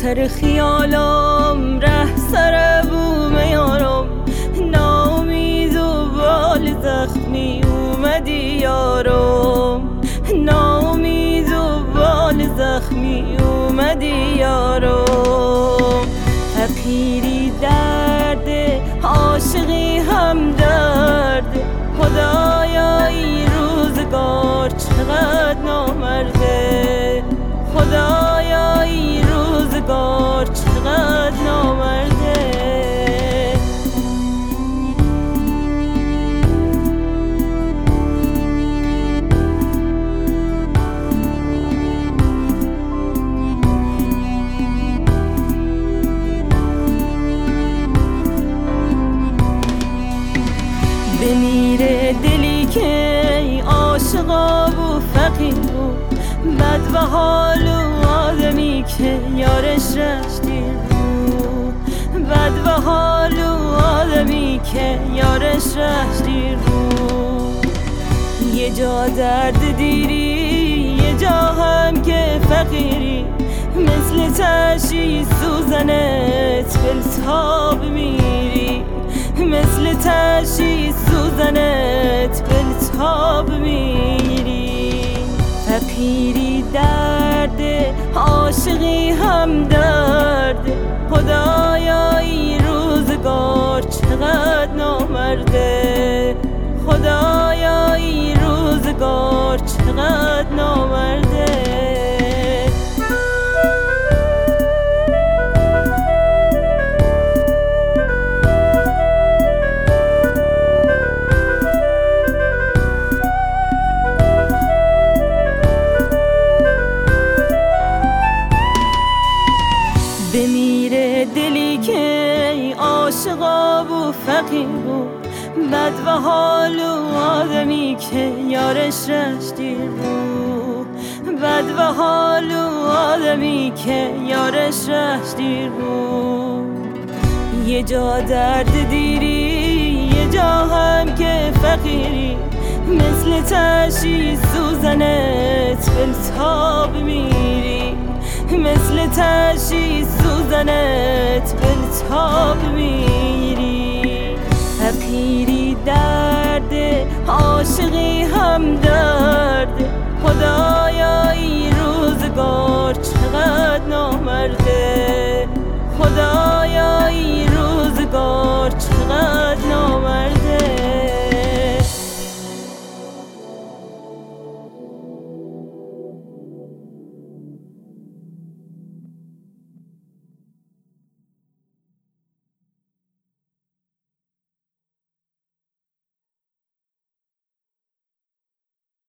سر خیالم ره سر بوم یارم، ناامید و بال زخمی اومدی یارم، ناامید و بال زخمی اومدی یارم. فقیری درد، عاشقی هم درد، خدایا این روزگار چقدر نامرده، خدایا این روزگار چقدر نامرده. بمیره دلی که عاشقا و فقیر بود، بد و حال و آدمی که یارش رشت دیر بود، بد و حال و آدمی که یارش رشت دیر بود. یه جا درد دیری، یه جا هم که فقیری، مثل تشی سوزنت بلتاب میری، مثل تشی سوزنت بلتاب میری. فقیری درد، عاشقی هم درد، خدایا این روزگار چقدر نامرده، خدایا این روزگار چقدر نامرده. بمیره دلی که عاشقا و فقیر بود، بد و حال و آدمی که یارش رشت دیر بود، بد و حال و آدمی که یارش رشت دیر بود. یه جا درد دیری، یه جا هم که فقیری، مثل تشی سوزنت بلتاب میری، مثل تشی سوزنت بلتاب میری. فقیری درد، عاشقی هم درد، خدایا این روزگار چقدر نامرده، خدا